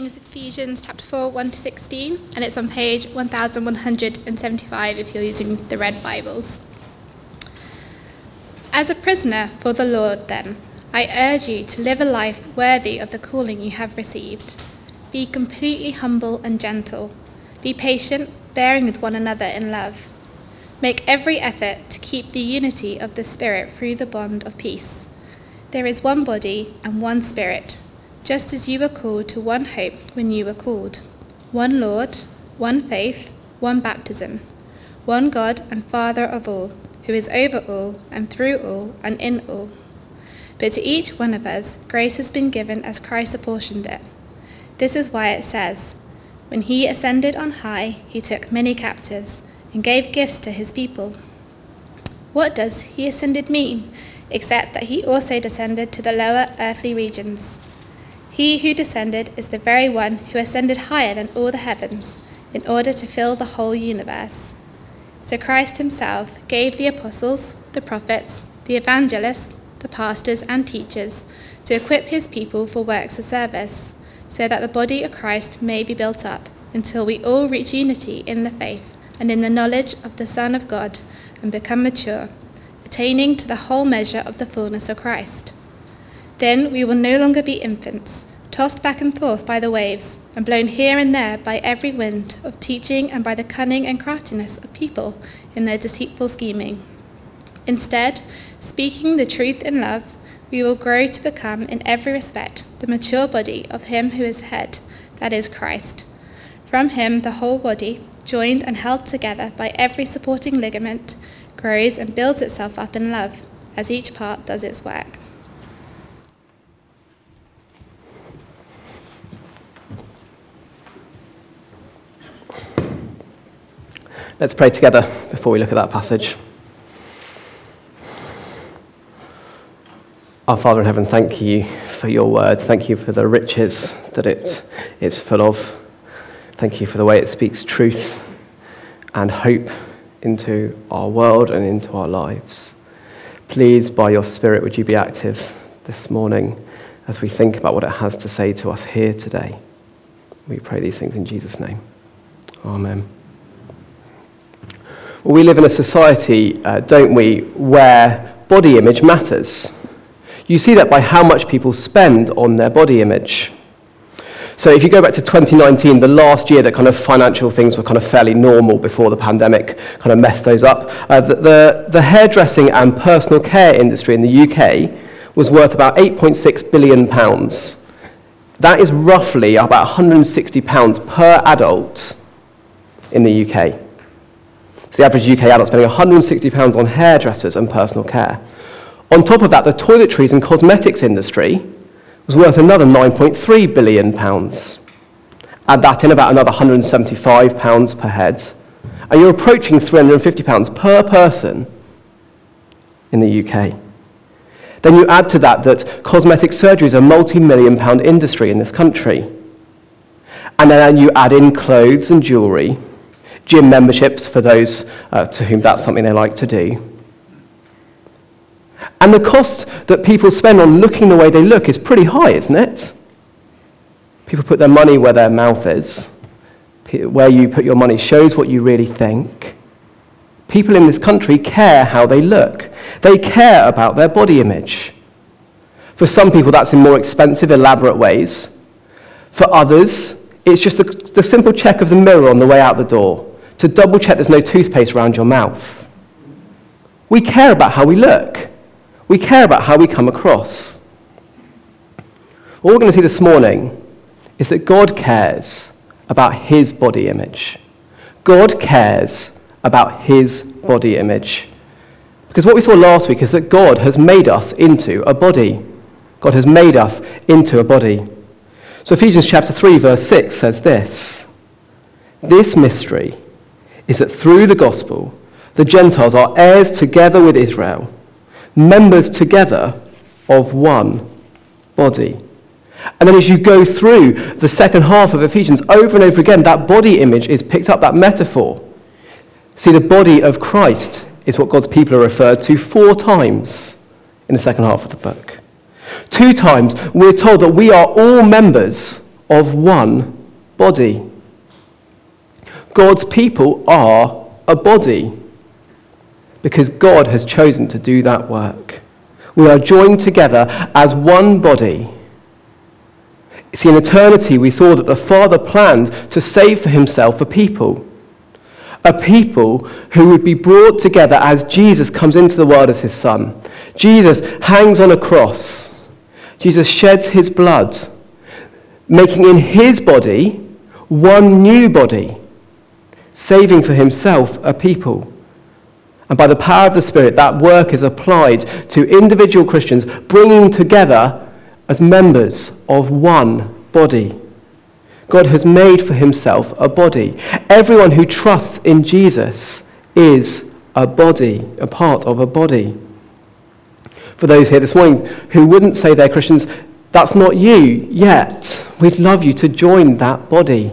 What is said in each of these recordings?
is Ephesians chapter 4, 1-16, and it's on page 1175 if you're using the red Bibles. As a prisoner for the Lord, then, I urge you to live a life worthy of the calling you have received. Be completely humble and gentle. Be patient, bearing with one another in love. Make every effort to keep the unity of the Spirit through the bond of peace. There is one body and one Spirit, just as you were called to one hope when you were called. One Lord, one faith, one baptism, one God and Father of all, who is over all and through all and in all. But to each one of us, grace has been given as Christ apportioned it. This is why it says, when he ascended on high, he took many captives and gave gifts to his people. What does he ascended mean, except that he also descended to the lower earthly regions? He who descended is the very one who ascended higher than all the heavens, in order to fill the whole universe. So Christ himself gave the apostles, the prophets, the evangelists, the pastors and teachers to equip his people for works of service, so that the body of Christ may be built up, until we all reach unity in the faith and in the knowledge of the Son of God, and become mature, attaining to the whole measure of the fullness of Christ. Then we will no longer be infants, tossed back and forth by the waves, and blown here and there by every wind of teaching and by the cunning and craftiness of people in their deceitful scheming. Instead, speaking the truth in love, we will grow to become in every respect the mature body of him who is the head, that is Christ. From him the whole body, joined and held together by every supporting ligament, grows and builds itself up in love, as each part does its work. Let's pray together before we look at that passage. Our Father in heaven, thank you for your word. Thank you for the riches that it is full of. Thank you for the way it speaks truth and hope into our world and into our lives. Please, by your Spirit, would you be active this morning as we think about what it has to say to us here today. We pray these things in Jesus' name. Amen. Well, we live in a society, don't we, where body image matters. You see that by how much people spend on their body image. So if you go back to 2019, the last year that kind of financial things were kind of fairly normal before the pandemic kind of messed those up, the hairdressing and personal care industry in the UK was worth about £8.6 billion. That is roughly about £160 per adult in the UK. So the average UK adult spending £160 on hairdressers and personal care. On top of that, the toiletries and cosmetics industry was worth another £9.3 billion. Add that in, about another £175 per head, and you're approaching £350 per person in the UK. Then you add to that cosmetic surgery is a multi-million pound industry in this country. And then you add in clothes and jewellery, gym memberships for those to whom that's something they like to do. And the cost that people spend on looking the way they look is pretty high, isn't it? People put their money where their mouth is. Where you put your money shows what you really think. People in this country care how they look. They care about their body image. For some people, that's in more expensive, elaborate ways. For others, it's just the simple check of the mirror on the way out the door, to double check there's no toothpaste around your mouth. We care about how we look. We care about how we come across. What we're going to see this morning is that God cares about his body image. God cares about his body image. Because what we saw last week is that God has made us into a body. God has made us into a body. So Ephesians chapter 3 verse 6 says this: "This mystery is that through the gospel the Gentiles are heirs together with Israel, members together of one body." And then as you go through the second half of Ephesians, over and over again, that body image is picked up, that metaphor. See, the body of Christ is what God's people are referred to 4 times in the second half of the book. 2 times we're told that we are all members of one body. God's people are a body because God has chosen to do that work. We are joined together as one body. See, in eternity, we saw that the Father planned to save for himself a people who would be brought together as Jesus comes into the world as his Son. Jesus hangs on a cross. Jesus sheds his blood, making in his body one new body, saving for himself a people. And by the power of the Spirit, that work is applied to individual Christians, bringing together as members of one body. God has made for himself a body. Everyone who trusts in Jesus is a body, a part of a body. For those here this morning who wouldn't say they're Christians, that's not you yet. We'd love you to join that body.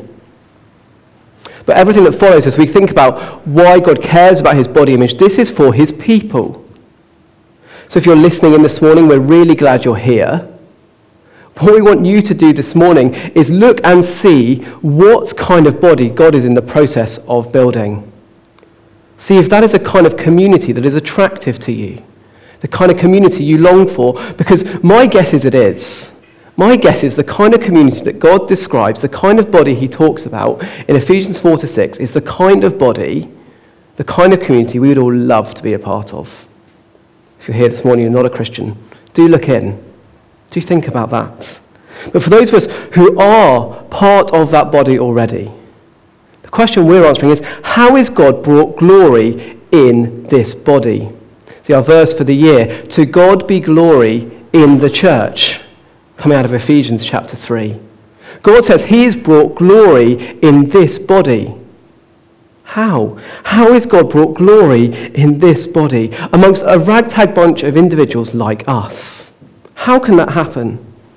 But everything that follows as we think about why God cares about his body image, this is for his people. So if you're listening in this morning, we're really glad you're here. What we want you to do this morning is look and see what kind of body God is in the process of building. See if that is a kind of community that is attractive to you, the kind of community you long for, because my guess is it is. My guess is the kind of community that God describes, the kind of body he talks about in Ephesians 4-6, is the kind of body, the kind of community we would all love to be a part of. If you're here this morning and you're not a Christian, do look in. Do think about that. But for those of us who are part of that body already, the question we're answering is, how is God brought glory in this body? See, our verse for the year, to God be glory in the church, coming out of Ephesians chapter 3. God says he has brought glory in this body. How? How is God brought glory in this body amongst a ragtag bunch of individuals like us? How can that happen?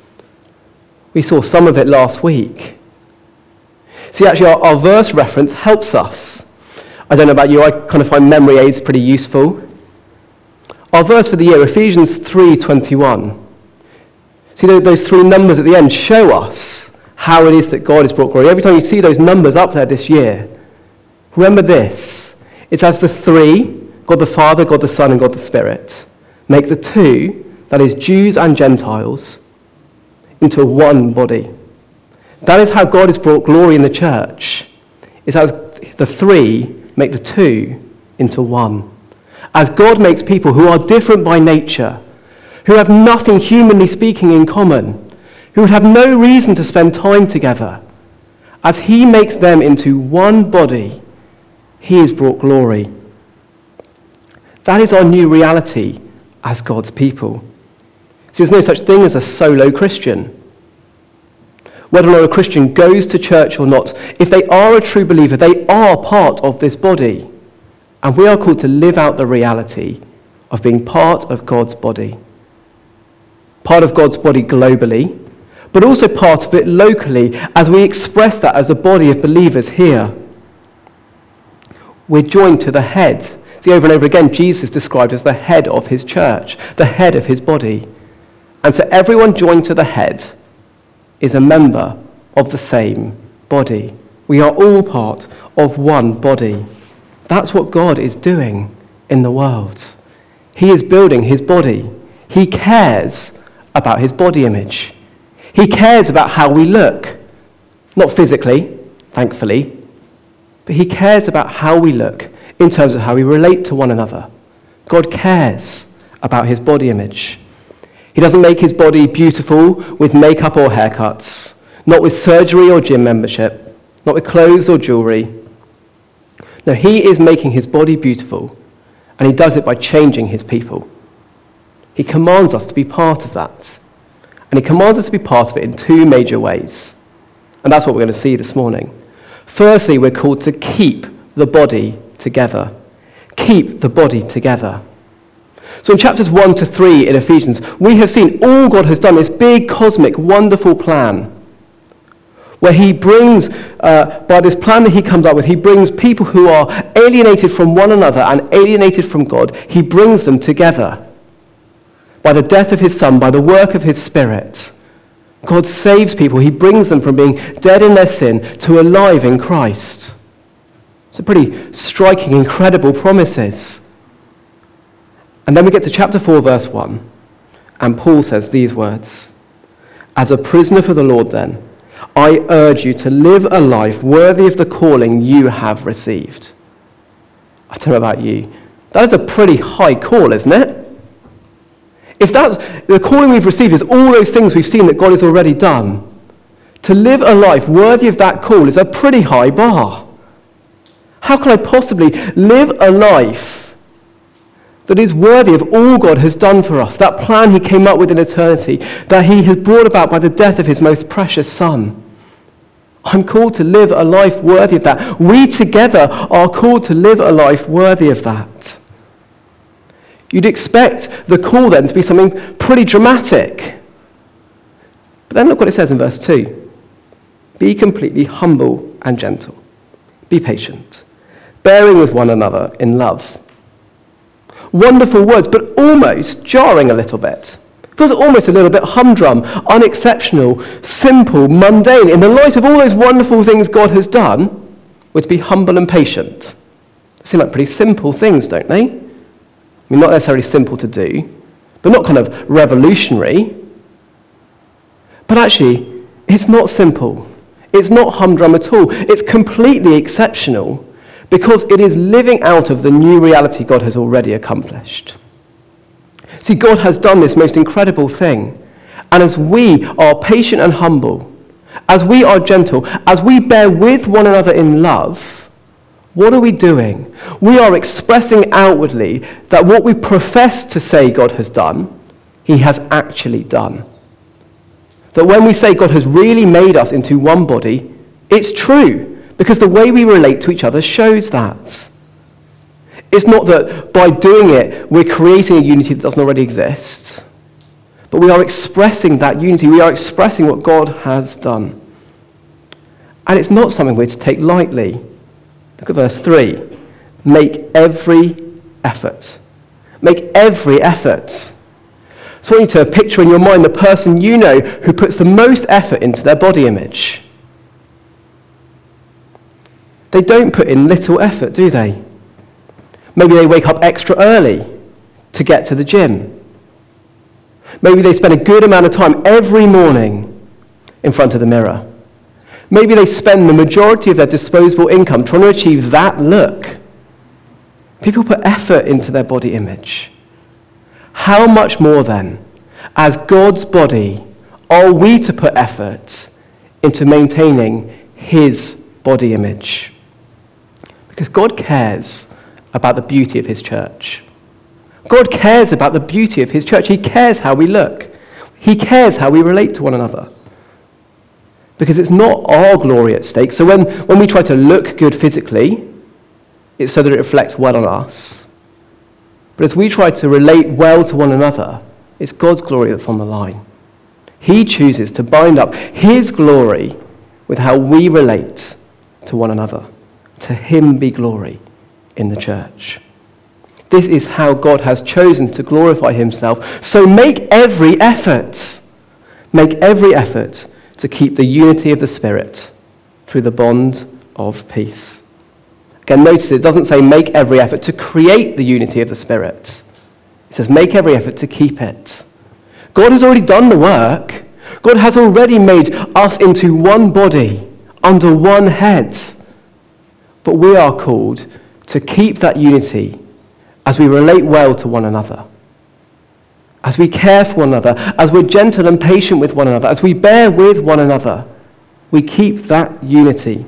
We saw some of it last week. See, actually, our verse reference helps us. I don't know about you, I kind of find memory aids pretty useful. Our verse for the year, Ephesians 3:21. See, those three numbers at the end show us how it is that God has brought glory. Every time you see those numbers up there this year, remember this. It's as the three, God the Father, God the Son, and God the Spirit, make the two, that is Jews and Gentiles, into one body. That is how God has brought glory in the church. It's as the three make the two into one. As God makes people who are different by nature, who have nothing humanly speaking in common, who would have no reason to spend time together, as he makes them into one body, he has brought glory. That is our new reality as God's people. See, there's no such thing as a solo Christian. Whether or not a Christian goes to church or not, if they are a true believer, they are part of this body. And we are called to live out the reality of being part of God's body. Part of God's body globally, but also part of it locally as we express that as a body of believers here. We're joined to the head. See, over and over again, Jesus is described as the head of his church, the head of his body. And so everyone joined to the head is a member of the same body. We are all part of one body. That's what God is doing in the world. He is building his body. He cares about his body image. He cares about how we look. Not physically, thankfully, but he cares about how we look in terms of how we relate to one another. God cares about his body image. He doesn't make his body beautiful with makeup or haircuts, not with surgery or gym membership, not with clothes or jewelry. No, he is making his body beautiful, and he does it by changing his people. He commands us to be part of that, and he commands us to be part of it in two major ways. And that's what we're going to see this morning. Firstly, we're called to keep the body together. Keep the body together. So in chapters 1-3 in Ephesians, we have seen all God has done, this big, cosmic, wonderful plan, where he brings, by this plan that he comes up with, he brings people who are alienated from one another and alienated from God, he brings them together by the death of his Son, by the work of his Spirit, God saves people. He brings them from being dead in their sin to alive in Christ. It's a pretty striking, incredible promises. And then we get to chapter 4, verse 1, and Paul says these words, "As a prisoner for the Lord then, I urge you to live a life worthy of the calling you have received." I don't know about you. That is a pretty high call, isn't it? If that's the calling we've received is all those things we've seen that God has already done, to live a life worthy of that call is a pretty high bar. How can I possibly live a life that is worthy of all God has done for us, that plan he came up with in eternity, that he has brought about by the death of his most precious Son? I'm called to live a life worthy of that. We together are called to live a life worthy of that. You'd expect the call then to be something pretty dramatic. But then look what it says in verse 2. Be completely humble and gentle. Be patient, bearing with one another in love. Wonderful words, but almost jarring a little bit. It feels almost a little bit humdrum, unexceptional, simple, mundane. In the light of all those wonderful things God has done, we're to be humble and patient. They seem like pretty simple things, don't they? I mean, not necessarily simple to do, but not kind of revolutionary. But actually, it's not simple. It's not humdrum at all. It's completely exceptional because it is living out of the new reality God has already accomplished. See, God has done this most incredible thing. And as we are patient and humble, as we are gentle, as we bear with one another in love, what are we doing? We are expressing outwardly that what we profess to say God has done, he has actually done. That when we say God has really made us into one body, it's true, because the way we relate to each other shows that. It's not that by doing it, we're creating a unity that doesn't already exist, but we are expressing that unity. We are expressing what God has done. And it's not something we're to take lightly. Look at verse 3. Make every effort. Make every effort. So I want you to picture in your mind the person you know who puts the most effort into their body image. They don't put in little effort, do they? Maybe they wake up extra early to get to the gym. Maybe they spend a good amount of time every morning in front of the mirror. Maybe they spend the majority of their disposable income trying to achieve that look. People put effort into their body image. How much more then, as God's body, are we to put effort into maintaining his body image? Because God cares about the beauty of his church. God cares about the beauty of his church. He cares how we look. He cares how we relate to one another. Because it's not our glory at stake. So when we try to look good physically, it's so that it reflects well on us. But as we try to relate well to one another, it's God's glory that's on the line. He chooses to bind up his glory with how we relate to one another. To him be glory in the church. This is how God has chosen to glorify himself. So make every effort. Make every effort to keep the unity of the Spirit through the bond of peace. Again, notice it doesn't say make every effort to create the unity of the Spirit. It says make every effort to keep it. God has already done the work. God has already made us into one body, under one head. But we are called to keep that unity as we relate well to one another, as we care for one another, as we're gentle and patient with one another, as we bear with one another, we keep that unity.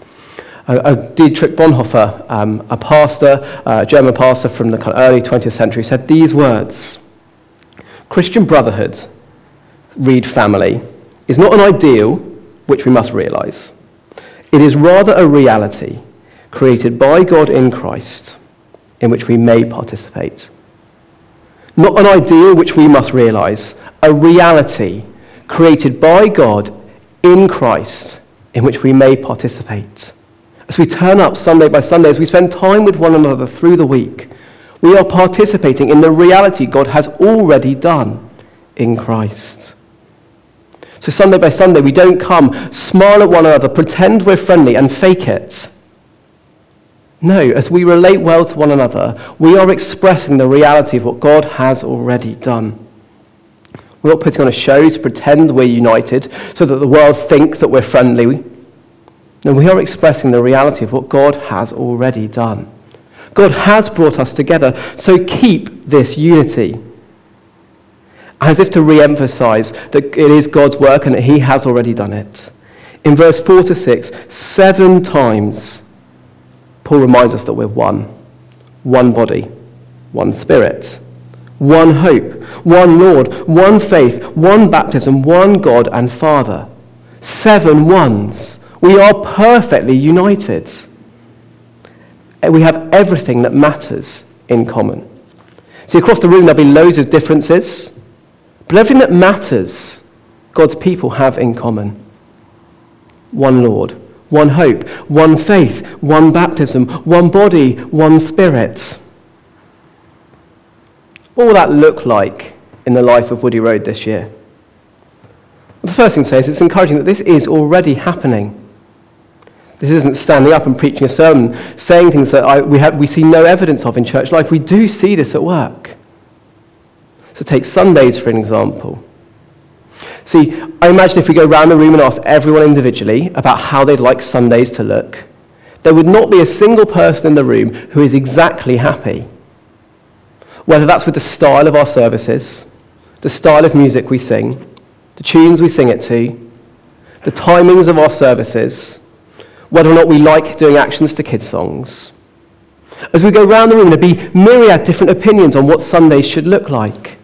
Dietrich Bonhoeffer, a pastor, a German pastor from the kind of early 20th century, said these words: Christian brotherhood, read family, is not an ideal which we must realize. It is rather a reality created by God in Christ, in which we may participate. Not an ideal which we must realize, a reality created by God in Christ, in which we may participate. As we turn up Sunday by Sunday, as we spend time with one another through the week, we are participating in the reality God has already done in Christ. So Sunday by Sunday, we don't come, smile at one another, pretend we're friendly and fake it. No, as we relate well to one another, we are expressing the reality of what God has already done. We're not putting on a show to pretend we're united so that the world think that we're friendly. No, we are expressing the reality of what God has already done. God has brought us together, so keep this unity. As if to re-emphasize that it is God's work and that he has already done it. In verse 4 to 6, 7 times, Paul reminds us that we're one body, one spirit, one hope, one Lord, one faith, one baptism, one God and Father. 7 ones. We are perfectly united. We have everything that matters in common. See, across the room there'll be loads of differences, but everything that matters, God's people have in common. One Lord, one hope, one faith, one baptism, one body, one spirit. What will that look like in the life of Woody Road this year? The first thing to say is it's encouraging that this is already happening. This isn't standing up and preaching a sermon, saying things that we see no evidence of in church life. We do see this at work. So take Sundays for an example. See, I imagine if we go around the room and ask everyone individually about how they'd like Sundays to look, there would not be a single person in the room who is exactly happy. Whether that's with the style of our services, the style of music we sing, the tunes we sing it to, the timings of our services, whether or not we like doing actions to kids' songs. As we go around the room, there'll be myriad different opinions on what Sundays should look like.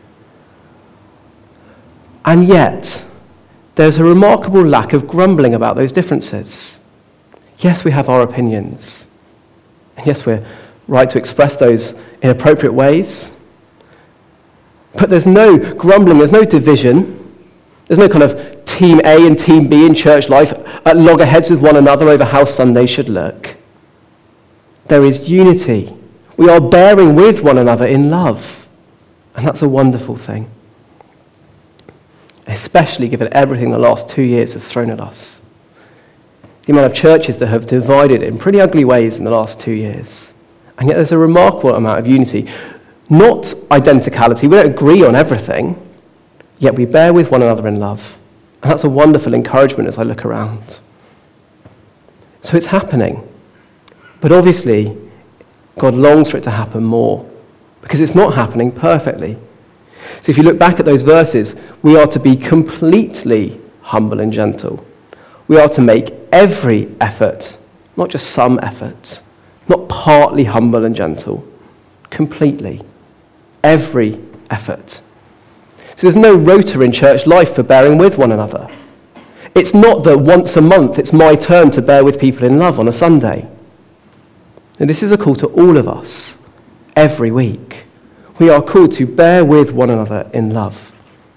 And yet, there's a remarkable lack of grumbling about those differences. Yes, we have our opinions. And yes, we're right to express those in appropriate ways. But there's no grumbling, there's no division. There's no kind of Team A and Team B in church life at loggerheads with one another over how Sunday should look. There is unity. We are bearing with one another in love. And that's a wonderful thing. Especially given everything the last 2 years has thrown at us. The amount of churches that have divided in pretty ugly ways in the last 2 years. And yet there's a remarkable amount of unity. Not identicality, we don't agree on everything, yet we bear with one another in love. And that's a wonderful encouragement as I look around. So it's happening. But obviously, God longs for it to happen more, because it's not happening perfectly. So if you look back at those verses, we are to be completely humble and gentle. We are to make every effort, not just some effort, not partly humble and gentle, completely. Every effort. So there's no rota in church life for bearing with one another. It's not that once a month it's my turn to bear with people in love on a Sunday. And this is a call to all of us, every week. We are called to bear with one another in love.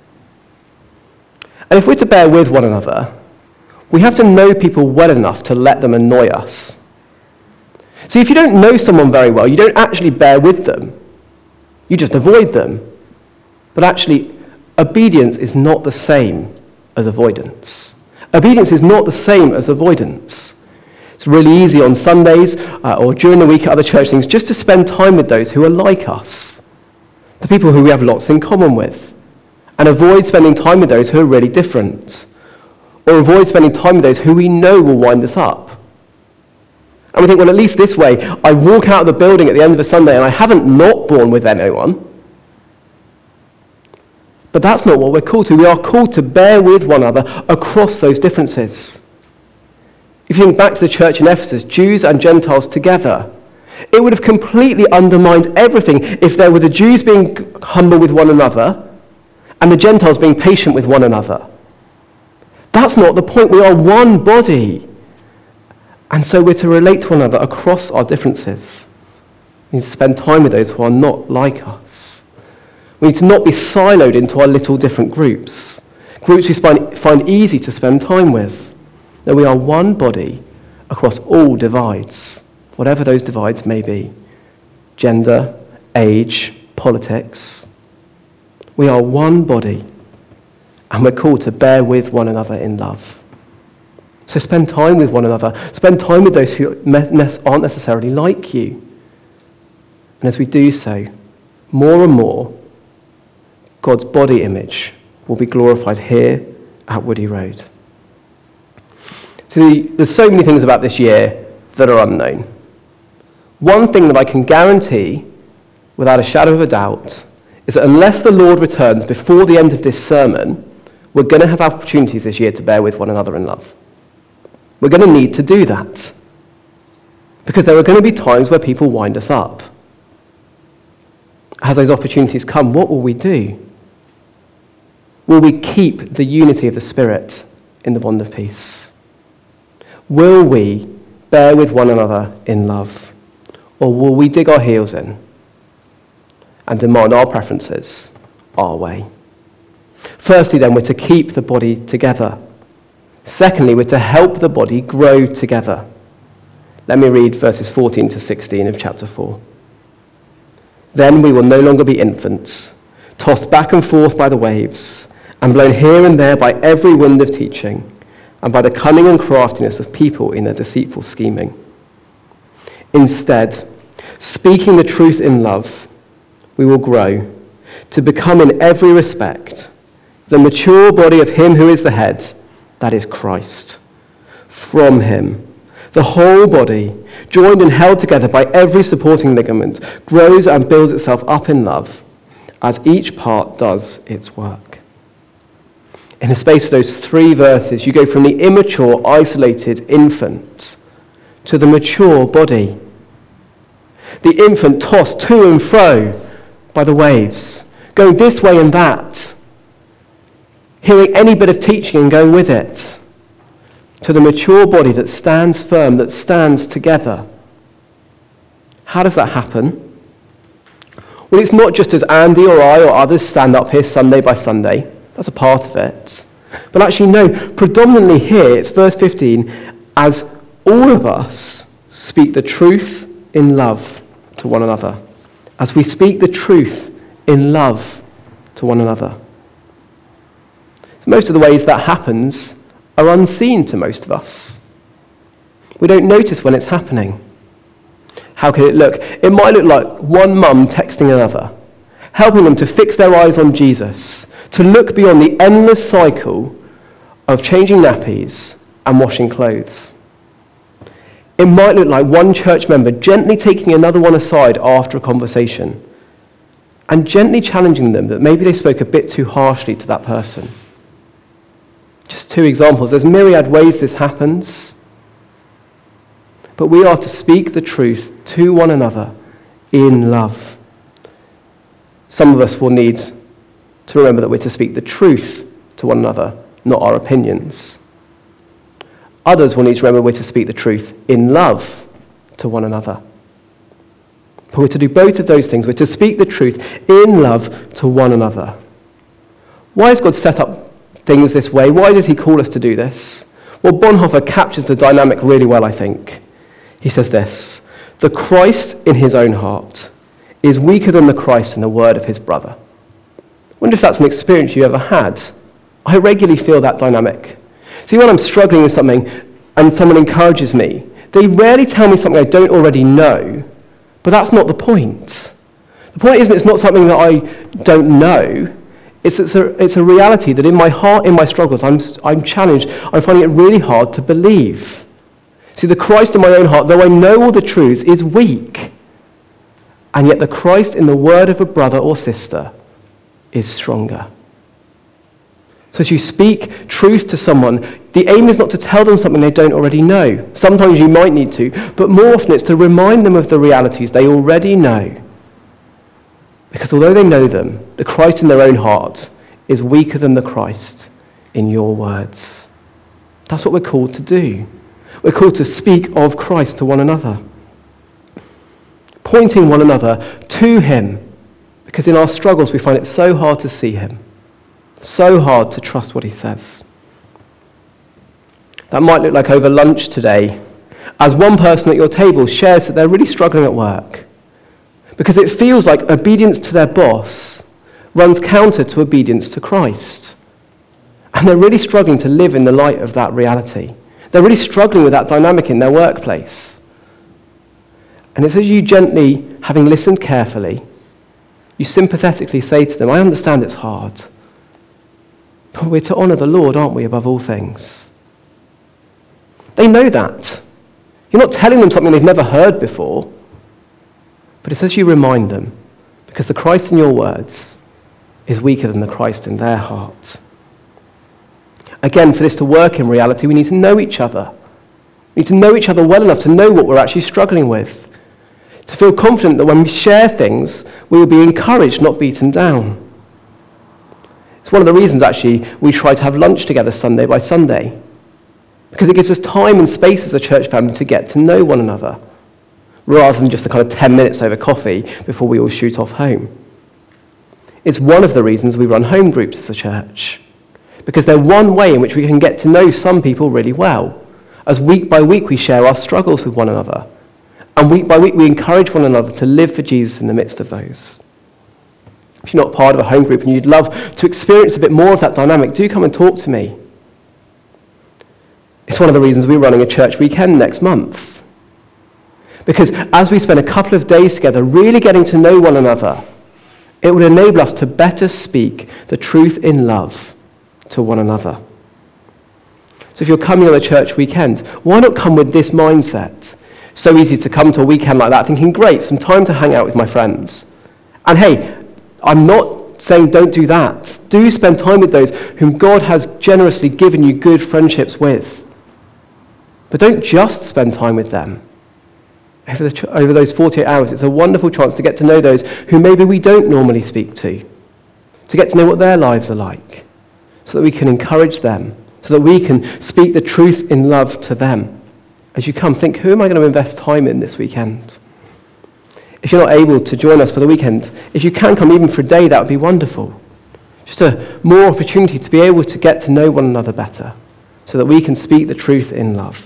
And if we're to bear with one another, we have to know people well enough to let them annoy us. See, if you don't know someone very well, you don't actually bear with them. You just avoid them. But actually, obedience is not the same as avoidance. Obedience is not the same as avoidance. It's really easy on Sundays or during the week at other church things just to spend time with those who are like us, the people who we have lots in common with, and avoid spending time with those who are really different, or avoid spending time with those who we know will wind us up. And we think, well, at least this way, I walk out of the building at the end of a Sunday and I haven't not borne with anyone. But that's not what we're called to. We are called to bear with one another across those differences. If you think back to the church in Ephesus, Jews and Gentiles together, it would have completely undermined everything if there were the Jews being humble with one another and the Gentiles being patient with one another. That's not the point. We are one body. And so we're to relate to one another across our differences. We need to spend time with those who are not like us. We need to not be siloed into our little different groups we find easy to spend time with. No, we are one body across all divides, whatever those divides may be. Gender, age, politics. We are one body, And we're called to bear with one another in love. So spend time with one another. Spend time with those who aren't necessarily like you. And as we do so, more and more, God's body image will be glorified here at Woody Road. See, there's so many things about this year that are unknown. One thing that I can guarantee, without a shadow of a doubt, is that unless the Lord returns before the end of this sermon, we're going to have opportunities this year to bear with one another in love. We're going to need to do that. Because there are going to be times where people wind us up. As those opportunities come, what will we do? Will we keep the unity of the Spirit in the bond of peace? Will we bear with one another in love? Or will we dig our heels in and demand our preferences our way? Firstly, then, we're to keep the body together. Secondly, we're to help the body grow together. Let me read verses 14 to 16 of chapter 4. Then we will no longer be infants, tossed back and forth by the waves, and blown here and there by every wind of teaching, and by the cunning and craftiness of people in their deceitful scheming. Instead, speaking the truth in love, we will grow to become in every respect the mature body of him who is the head, that is Christ. From him, the whole body, joined and held together by every supporting ligament, grows and builds itself up in love, as each part does its work. In the space of those 3 verses, you go from the immature, isolated infant to the mature body. The infant tossed to and fro by the waves, going this way and that, hearing any bit of teaching and going with it, to the mature body that stands firm, that stands together. How does that happen? Well, it's not just as Andy or I or others stand up here Sunday by Sunday. That's a part of it. But actually, no, predominantly here, it's verse 15, as all of us speak the truth in love to one another. As we speak the truth in love to one another. So most of the ways that happens are unseen to most of us. We don't notice when it's happening. How can it look? It might look like one mum texting another, helping them to fix their eyes on Jesus, to look beyond the endless cycle of changing nappies and washing clothes. It might look like one church member gently taking another one aside after a conversation and gently challenging them that maybe they spoke a bit too harshly to that person. Just 2 examples. There's myriad ways this happens. But we are to speak the truth to one another in love. Some of us will need to remember that we're to speak the truth to one another, not our opinions. Others will need to remember we're to speak the truth in love to one another. But we're to do both of those things. We're to speak the truth in love to one another. Why has God set up things this way? Why does he call us to do this? Well, Bonhoeffer captures the dynamic really well, I think. He says this: the Christ in his own heart is weaker than the Christ in the word of his brother. I wonder if that's an experience you ever had. I regularly feel that dynamic. See, when I'm struggling with something and someone encourages me, they rarely tell me something I don't already know, but that's not the point. The point isn't it's not something that I don't know. It's a reality that in my heart, in my struggles, I'm challenged. I'm finding it really hard to believe. See, the Christ in my own heart, though I know all the truths, is weak. And yet the Christ in the word of a brother or sister is stronger. So as you speak truth to someone, the aim is not to tell them something they don't already know. Sometimes you might need to, but more often it's to remind them of the realities they already know. Because although they know them, the Christ in their own heart is weaker than the Christ in your words. That's what we're called to do. We're called to speak of Christ to one another. Pointing one another to him. Because in our struggles we find it so hard to see him. So hard to trust what he says. That might look like over lunch today, as one person at your table shares that they're really struggling at work. Because it feels like obedience to their boss runs counter to obedience to Christ. And they're really struggling to live in the light of that reality. They're really struggling with that dynamic in their workplace. And it's as you gently, having listened carefully, you sympathetically say to them, I understand it's hard, but we're to honour the Lord, aren't we, above all things? They know that. You're not telling them something they've never heard before, but it's as you remind them, because the Christ in your words is weaker than the Christ in their heart. Again, for this to work in reality, we need to know each other. We need to know each other well enough to know what we're actually struggling with, to feel confident that when we share things, we will be encouraged, not beaten down. It's one of the reasons, actually, we try to have lunch together Sunday by Sunday, because it gives us time and space as a church family to get to know one another, rather than just the kind of 10 minutes over coffee before we all shoot off home. It's one of the reasons we run home groups as a church, because they're one way in which we can get to know some people really well, as week by week we share our struggles with one another, and week by week we encourage one another to live for Jesus in the midst of those. If you're not part of a home group and you'd love to experience a bit more of that dynamic, do come and talk to me. It's one of the reasons we're running a church weekend next month. Because as we spend a couple of days together really getting to know one another, it will enable us to better speak the truth in love to one another. So if you're coming on a church weekend, why not come with this mindset? So easy to come to a weekend like that thinking, great, some time to hang out with my friends. And hey, I'm not saying don't do that. Do spend time with those whom God has generously given you good friendships with. But don't just spend time with them. Over those 48 hours, it's a wonderful chance to get to know those who maybe we don't normally speak to get to know what their lives are like, so that we can encourage them, so that we can speak the truth in love to them. As you come, think, who am I going to invest time in this weekend? If you're not able to join us for the weekend, if you can come even for a day, that would be wonderful. Just a more opportunity to be able to get to know one another better, so that we can speak the truth in love.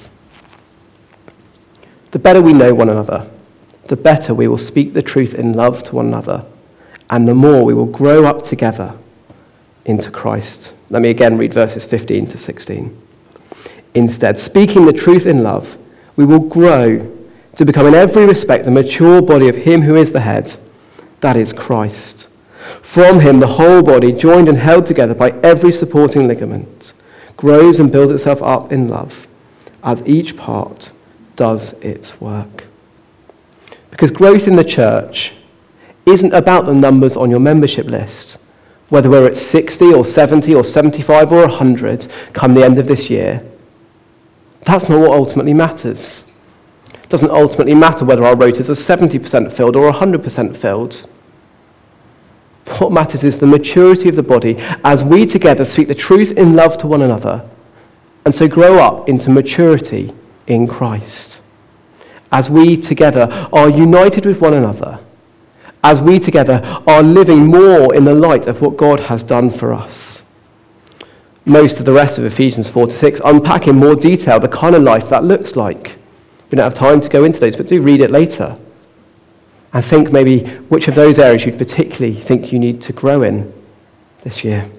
The better we know one another, the better we will speak the truth in love to one another, and the more we will grow up together into Christ. Let me again read verses 15 to 16. Instead, speaking the truth in love, we will grow to become in every respect the mature body of him who is the head, that is Christ. From him the whole body, joined and held together by every supporting ligament, grows and builds itself up in love, as each part does its work. Because growth in the church isn't about the numbers on your membership list, whether we're at 60 or 70 or 75 or 100 come the end of this year. That's not what ultimately matters. It doesn't ultimately matter whether our rotas are 70% filled or 100% filled. What matters is the maturity of the body as we together speak the truth in love to one another, and so grow up into maturity in Christ. As we together are united with one another, as we together are living more in the light of what God has done for us. Most of the rest of Ephesians 4-6 unpack in more detail the kind of life that looks like. We don't have time to go into those, but do read it later. And think maybe which of those areas you'd particularly think you need to grow in this year.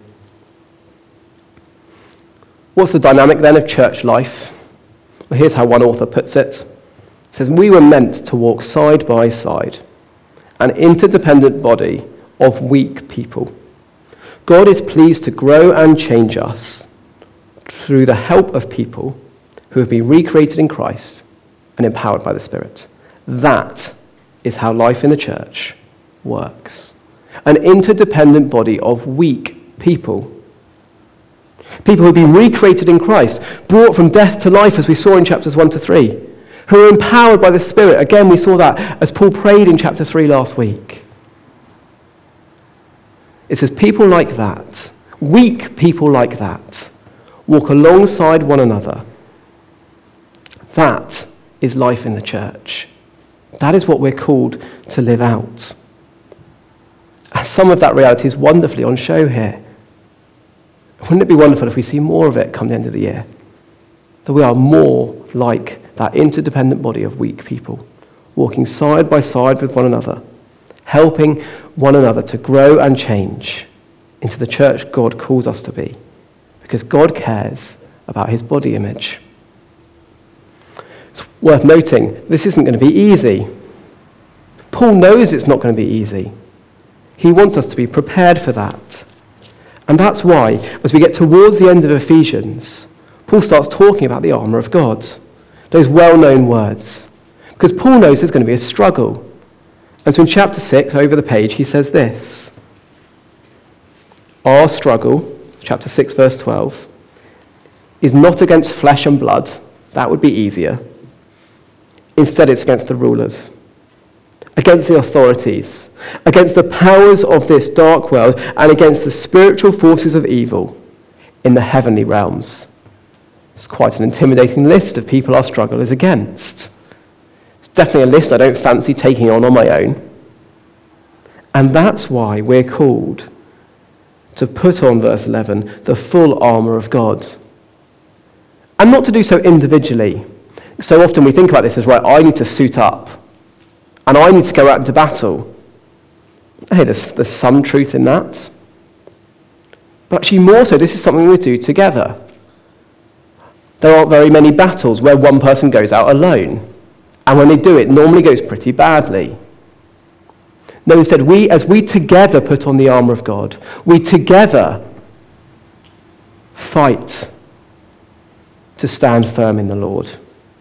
What's the dynamic then of church life? Well, here's how one author puts it. It says, we were meant to walk side by side, an interdependent body of weak people. God is pleased to grow and change us through the help of people who have been recreated in Christ and empowered by the Spirit. That is how life in the church works. An interdependent body of weak people. People who have been recreated in Christ, brought from death to life, as we saw in chapters 1-3, who are empowered by the Spirit. Again, we saw that as Paul prayed in chapter 3 last week. It says people like that, weak people like that, walk alongside one another. That is life in the church. That is what we're called to live out. And some of that reality is wonderfully on show here. Wouldn't it be wonderful if we see more of it come the end of the year? That we are more like that interdependent body of weak people, walking side by side with one another, helping one another to grow and change into the church God calls us to be, because God cares about his body image. It's worth noting, this isn't going to be easy. Paul knows it's not going to be easy. He wants us to be prepared for that. And that's why, as we get towards the end of Ephesians, Paul starts talking about the armour of God, those well-known words. Because Paul knows there's going to be a struggle. And so in chapter 6, over the page, he says this. Our struggle, chapter 6, verse 12, is not against flesh and blood. That would be easier. Instead, it's against the rulers, against the authorities, against the powers of this dark world, and against the spiritual forces of evil in the heavenly realms. It's quite an intimidating list of people our struggle is against. It's definitely a list I don't fancy taking on my own. And that's why we're called to put on, verse 11, the full armour of God. And not to do so individually. So often we think about this as, right, I need to suit up. And I need to go out into battle. Hey, there's some truth in that. But actually more so, this is something we do together. There aren't very many battles where one person goes out alone. And when they do, it normally goes pretty badly. No, instead, as we together put on the armour of God, we together fight to stand firm in the Lord.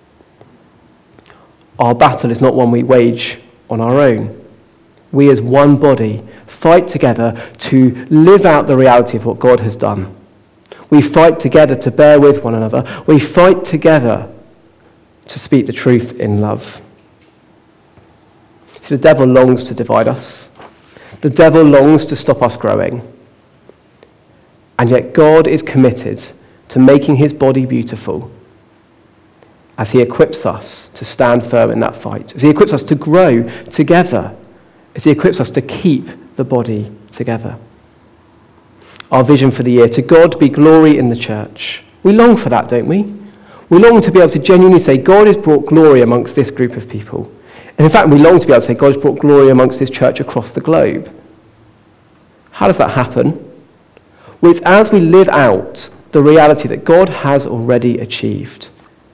Our battle is not one we wage on our own. We as one body fight together to live out the reality of what God has done. We fight together to bear with one another. We fight together to speak the truth in love. See, the devil longs to divide us. The devil longs to stop us growing. And yet God is committed to making his body beautiful as he equips us to stand firm in that fight, as he equips us to grow together, as he equips us to keep the body together. Our vision for the year, to God be glory in the church. We long for that, don't we? We long to be able to genuinely say, God has brought glory amongst this group of people. And in fact, we long to be able to say, God has brought glory amongst this church across the globe. How does that happen? Well, it's as we live out the reality that God has already achieved.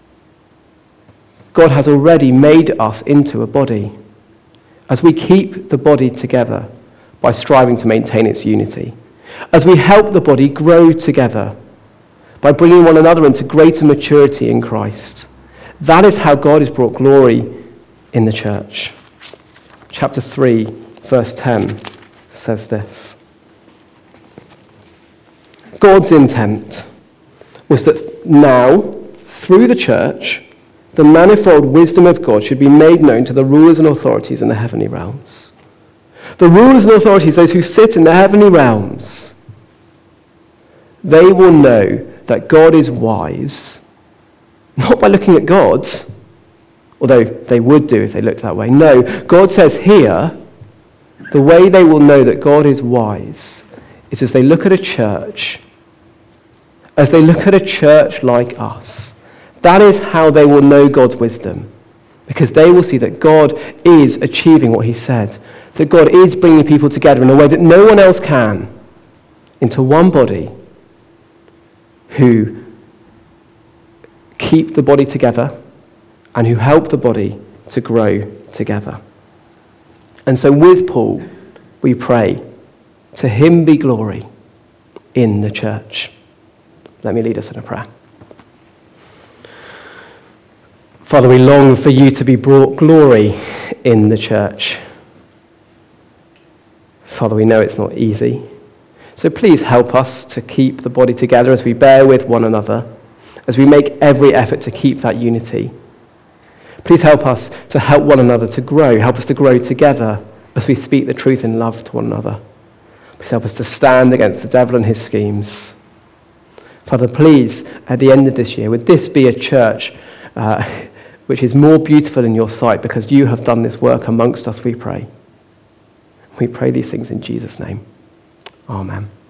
God has already made us into a body. As we keep the body together by striving to maintain its unity. As we help the body grow together by bringing one another into greater maturity in Christ. That is how God has brought glory in the church. Chapter 3, verse 10 says this. God's intent was that now, through the church, the manifold wisdom of God should be made known to the rulers and authorities in the heavenly realms. The rulers and authorities, those who sit in the heavenly realms, they will know that God is wise, not by looking at God, although they would do if they looked that way. No, God says here, the way they will know that God is wise is as they look at a church, as they look at a church like us. That is how they will know God's wisdom, because they will see that God is achieving what he said, that God is bringing people together in a way that no one else can, into one body, who keep the body together and who help the body to grow together. And so with Paul, we pray, to him be glory in the church. Let me lead us in a prayer. Father, we long for you to be brought glory in the church. Father, we know it's not easy. So please help us to keep the body together as we bear with one another, as we make every effort to keep that unity. Please help us to help one another to grow. Help us to grow together as we speak the truth in love to one another. Please help us to stand against the devil and his schemes. Father, please, at the end of this year, would this be a church which is more beautiful in your sight because you have done this work amongst us, we pray. We pray these things in Jesus' name. Amen.